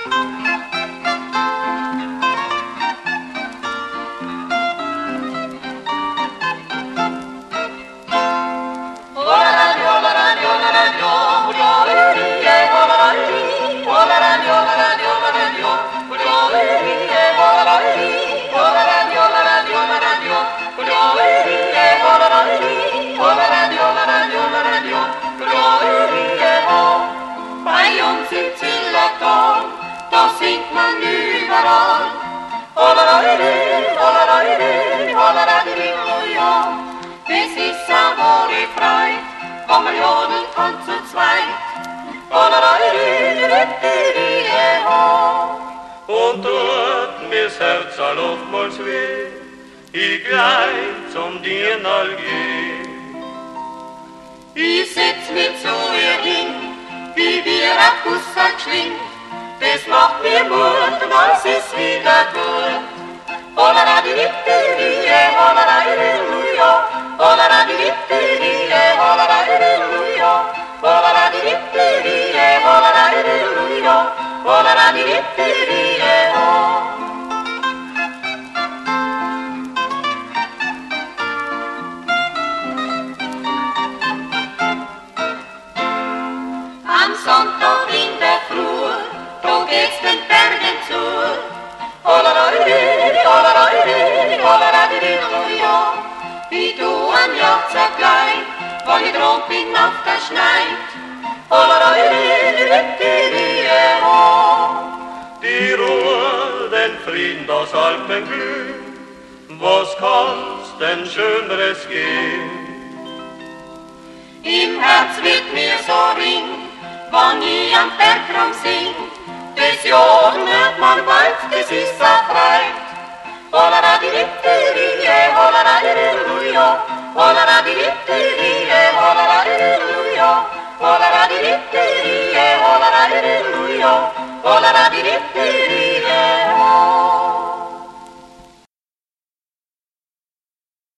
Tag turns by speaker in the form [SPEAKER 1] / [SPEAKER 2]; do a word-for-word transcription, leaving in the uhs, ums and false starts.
[SPEAKER 1] Da singt man überall. Hollerei, hollerei, hollerei, ja. Es ist eine wahre Freude, wenn man jodeln kann zu zweit. Hollerei, ja.
[SPEAKER 2] Und tut mir's Herz all oftmals weh, ich gleich zum Diener geh.
[SPEAKER 1] Ich setz mich zu ihr hin, wie wir ein Kusser geschwingt. Das macht mir Mut, was es wieder tut. Hollera di ditteri, hollera Halleluja. Hollera di ditteri, hollera Halleluja. Hollera di ditteri, hollera Halleluja. Hollera di ditteri, ho. Am Sonntag in der Früh, da geht's den Bergen zu. Hollerei, hollerei, hollerei, ja. Ich tu am Jotzer gleich, weil ich drum bin auf der Schneid. Hollerei, ja.
[SPEAKER 2] Die Ruhe, den Frieden, das Alpenglüh, was kann's denn Schöneres geben?
[SPEAKER 1] Im Herz wird mir so ring, wann ich am Berg rum sing. Das Jodeln hört man bald, das ist a Freit. Hollera di ditteri, hollera Halleluja. Hollera di ditteri, hollera Halleluja. Hollera di ditteri, hollera Halleluja. Hollera